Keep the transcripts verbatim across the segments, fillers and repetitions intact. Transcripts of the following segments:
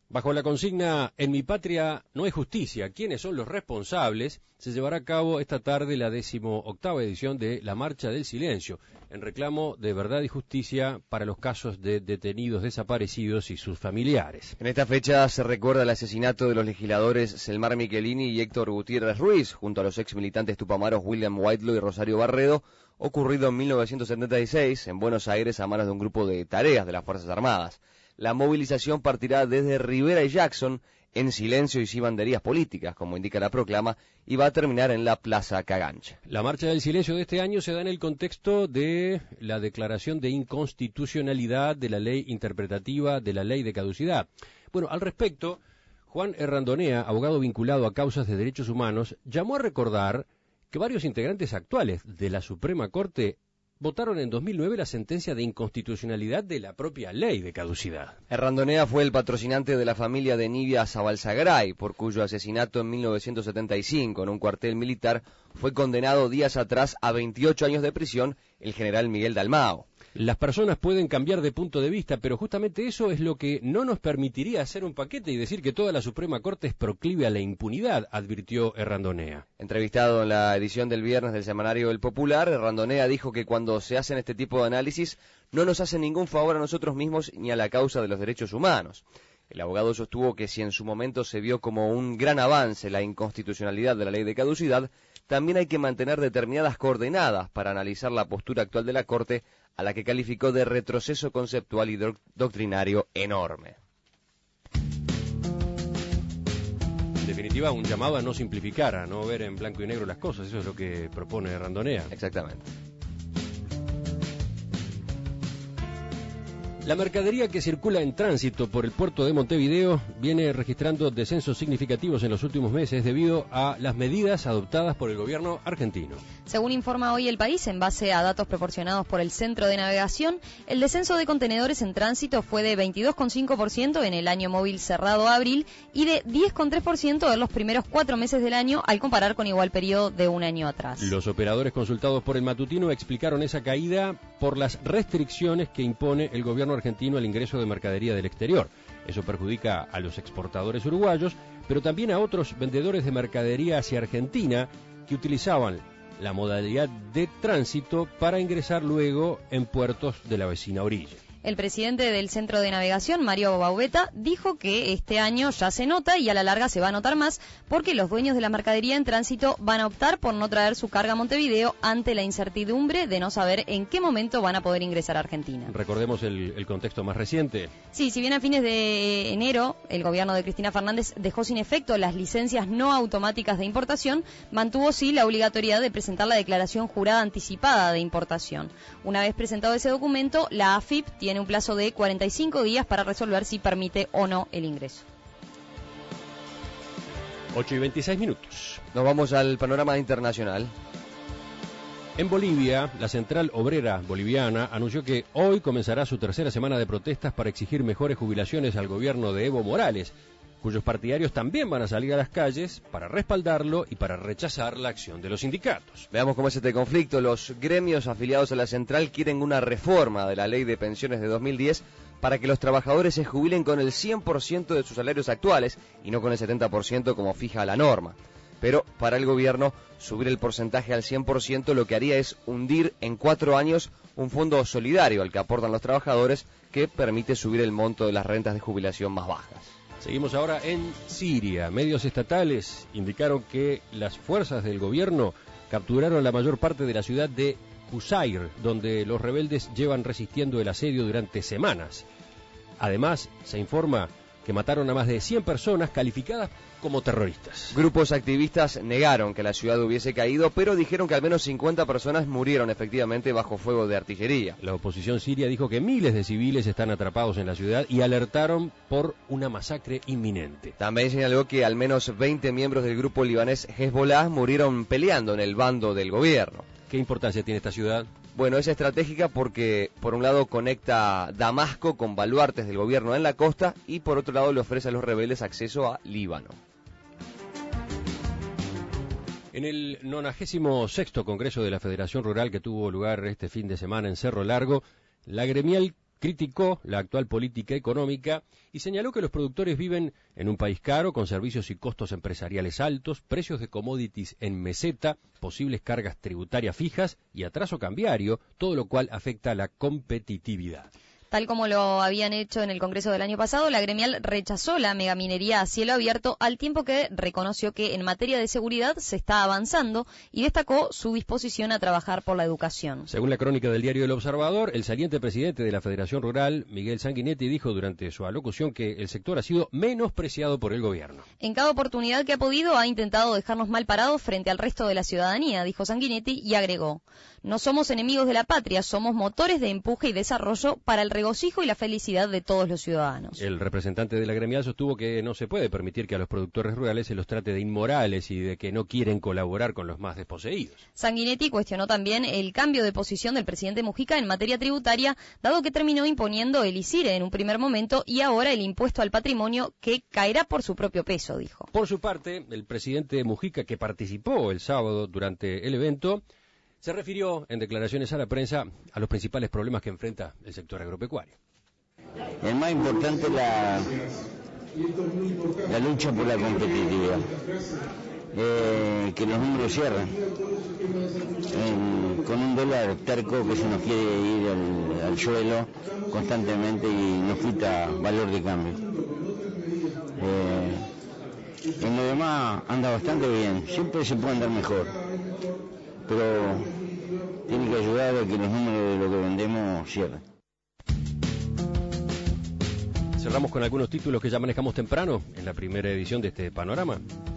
Bajo la consigna "En mi patria no hay justicia, ¿quiénes son los responsables?", se llevará a cabo esta tarde la decimoctava edición de la Marcha del Silencio, en reclamo de verdad y justicia para los casos de detenidos desaparecidos y sus familiares. En esta fecha se recuerda el asesinato de los legisladores Selmar Michelini y Héctor Gutiérrez Ruiz, junto a los ex militantes tupamaros William Whitelaw y Rosario Barredo, ocurrido en mil novecientos setenta y seis en Buenos Aires a manos de un grupo de tareas de las Fuerzas Armadas. La movilización partirá desde Rivera y Jackson en silencio y sin banderías políticas, como indica la proclama, y va a terminar en la Plaza Cagancha. La Marcha del Silencio de este año se da en el contexto de la declaración de inconstitucionalidad de la ley interpretativa de la ley de caducidad. Bueno, al respecto, Juan Errandonea, abogado vinculado a causas de derechos humanos, llamó a recordar que varios integrantes actuales de la Suprema Corte votaron en dos mil nueve la sentencia de inconstitucionalidad de la propia ley de caducidad. Errandonea fue el patrocinante de la familia de Nibia Zabalzagaray, por cuyo asesinato en mil novecientos setenta y cinco en un cuartel militar fue condenado días atrás a veintiocho años de prisión el general Miguel Dalmao. Las personas pueden cambiar de punto de vista, pero justamente eso es lo que no nos permitiría hacer un paquete y decir que toda la Suprema Corte es proclive a la impunidad, advirtió Errandonea. Entrevistado en la edición del viernes del semanario El Popular, Errandonea dijo que cuando se hacen este tipo de análisis no nos hace ningún favor a nosotros mismos ni a la causa de los derechos humanos. El abogado sostuvo que si en su momento se vio como un gran avance la inconstitucionalidad de la ley de caducidad, también hay que mantener determinadas coordenadas para analizar la postura actual de la Corte, a la que calificó de retroceso conceptual y doctrinario enorme. En definitiva, un llamado a no simplificar, a no ver en blanco y negro las cosas, eso es lo que propone Randonea. Exactamente. La mercadería que circula en tránsito por el puerto de Montevideo viene registrando descensos significativos en los últimos meses debido a las medidas adoptadas por el gobierno argentino. Según informa hoy El País, en base a datos proporcionados por el Centro de Navegación, el descenso de contenedores en tránsito fue de veintidós coma cinco por ciento en el año móvil cerrado abril y de diez coma tres por ciento en los primeros cuatro meses del año al comparar con igual periodo de un año atrás. Los operadores consultados por el matutino explicaron esa caída por las restricciones que impone el gobierno argentino al ingreso de mercadería del exterior. Eso perjudica a los exportadores uruguayos, pero también a otros vendedores de mercadería hacia Argentina que utilizaban la modalidad de tránsito para ingresar luego en puertos de la vecina orilla. El presidente del Centro de Navegación, Mario Baubeta, dijo que este año ya se nota y a la larga se va a notar más porque los dueños de la mercadería en tránsito van a optar por no traer su carga a Montevideo ante la incertidumbre de no saber en qué momento van a poder ingresar a Argentina. Recordemos el, el contexto más reciente. Sí, si bien a fines de enero el gobierno de Cristina Fernández dejó sin efecto las licencias no automáticas de importación, mantuvo sí la obligatoriedad de presentar la declaración jurada anticipada de importación. Una vez presentado ese documento, la A F I P tiene tiene un plazo de cuarenta y cinco días para resolver si permite o no el ingreso. ocho y veintiséis minutos. Nos vamos al panorama internacional. En Bolivia, la Central Obrera Boliviana anunció que hoy comenzará su tercera semana de protestas para exigir mejores jubilaciones al gobierno de Evo Morales, cuyos partidarios también van a salir a las calles para respaldarlo y para rechazar la acción de los sindicatos. Veamos cómo es este conflicto. Los gremios afiliados a la central quieren una reforma de la ley de pensiones de dos mil diez para que los trabajadores se jubilen con el cien por ciento de sus salarios actuales y no con el setenta por ciento como fija la norma. Pero para el gobierno, subir el porcentaje al cien por ciento lo que haría es hundir en cuatro años un fondo solidario al que aportan los trabajadores que permite subir el monto de las rentas de jubilación más bajas. Seguimos ahora en Siria. Medios estatales indicaron que las fuerzas del gobierno capturaron la mayor parte de la ciudad de Qusayr, donde los rebeldes llevan resistiendo el asedio durante semanas. Además, se informa que mataron a más de cien personas calificadas como terroristas. Grupos activistas negaron que la ciudad hubiese caído, pero dijeron que al menos cincuenta personas murieron efectivamente bajo fuego de artillería. La oposición siria dijo que miles de civiles están atrapados en la ciudad y alertaron por una masacre inminente. También señaló que al menos veinte miembros del grupo libanés Hezbollah murieron peleando en el bando del gobierno. ¿Qué importancia tiene esta ciudad? Bueno, es estratégica porque, por un lado, conecta Damasco con baluartes del gobierno en la costa y, por otro lado, le ofrece a los rebeldes acceso a Líbano. En el nonagésimo sexto Congreso de la Federación Rural que tuvo lugar este fin de semana en Cerro Largo, la gremial criticó la actual política económica y señaló que los productores viven en un país caro, con servicios y costos empresariales altos, precios de commodities en meseta, posibles cargas tributarias fijas y atraso cambiario, todo lo cual afecta a la competitividad. Tal como lo habían hecho en el Congreso del año pasado, la gremial rechazó la megaminería a cielo abierto, al tiempo que reconoció que en materia de seguridad se está avanzando y destacó su disposición a trabajar por la educación. Según la crónica del diario El Observador, el saliente presidente de la Federación Rural, Miguel Sanguinetti, dijo durante su alocución que el sector ha sido menospreciado por el gobierno. En cada oportunidad que ha podido ha intentado dejarnos mal parados frente al resto de la ciudadanía, dijo Sanguinetti, y agregó: no somos enemigos de la patria, somos motores de empuje y desarrollo para el regocijo y la felicidad de todos los ciudadanos. El representante de la gremial sostuvo que no se puede permitir que a los productores rurales se los trate de inmorales y de que no quieren colaborar con los más desposeídos. Sanguinetti cuestionó también el cambio de posición del presidente Mujica en materia tributaria, dado que terminó imponiendo el I C I R E en un primer momento y ahora el impuesto al patrimonio, que caerá por su propio peso, dijo. Por su parte, el presidente Mujica, que participó el sábado durante el evento, se refirió en declaraciones a la prensa a los principales problemas que enfrenta el sector agropecuario. El más importante es la, la lucha por la competitividad, eh, que los números cierran, en, con un dólar terco que se nos quiere ir al, al suelo constantemente y nos quita valor de cambio. Eh, en lo demás anda bastante bien, siempre se puede andar mejor, pero tiene que ayudar a que los números de lo que vendemos cierren. Cerramos con algunos títulos que ya manejamos temprano en la primera edición de este panorama.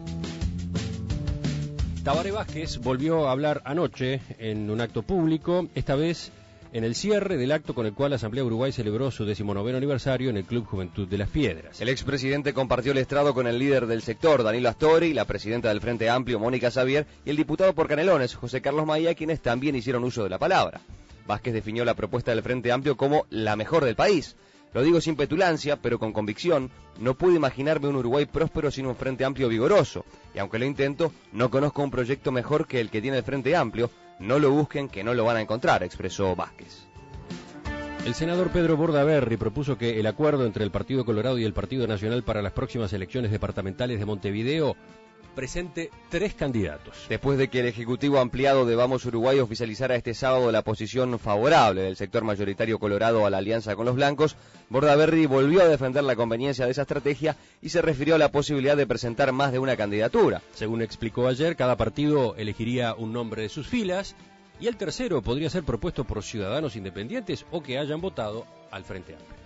Tabaré Vázquez volvió a hablar anoche en un acto público, esta vez en el cierre del acto con el cual la Asamblea Uruguay celebró su decimonoveno aniversario en el Club Juventud de las Piedras. El expresidente compartió el estrado con el líder del sector, Danilo Astori, la presidenta del Frente Amplio, Mónica Xavier, y el diputado por Canelones, José Carlos Maía, quienes también hicieron uso de la palabra. Vázquez definió la propuesta del Frente Amplio como la mejor del país. Lo digo sin petulancia, pero con convicción. No puedo imaginarme un Uruguay próspero sin un Frente Amplio vigoroso. Y aunque lo intento, no conozco un proyecto mejor que el que tiene el Frente Amplio. No lo busquen, que no lo van a encontrar, expresó Vázquez. El senador Pedro Bordaberry propuso que el acuerdo entre el Partido Colorado y el Partido Nacional para las próximas elecciones departamentales de Montevideo presente tres candidatos. Después de que el Ejecutivo Ampliado de Vamos Uruguay oficializara este sábado la posición favorable del sector mayoritario colorado a la alianza con los blancos, Bordaberry volvió a defender la conveniencia de esa estrategia y se refirió a la posibilidad de presentar más de una candidatura. Según explicó ayer, cada partido elegiría un nombre de sus filas y el tercero podría ser propuesto por ciudadanos independientes o que hayan votado al Frente Amplio.